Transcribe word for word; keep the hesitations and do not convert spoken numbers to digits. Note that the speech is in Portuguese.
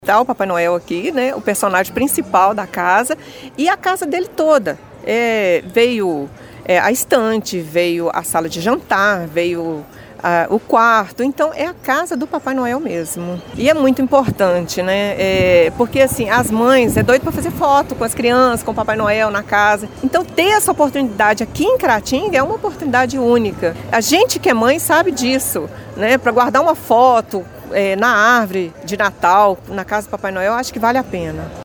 Tá o Papai Noel aqui, né, o personagem principal da casa, e a casa dele toda. É, veio é, a estante, veio a sala de jantar, veio a, o quarto, então é a casa do Papai Noel mesmo. E é muito importante, né, é, porque assim, as mães é doido para fazer foto com as crianças, com o Papai Noel na casa. Então ter essa oportunidade aqui em Caratinga é uma oportunidade única. A gente que é mãe sabe disso, né, para guardar uma foto É, na árvore de Natal, na casa do Papai Noel, acho que vale a pena.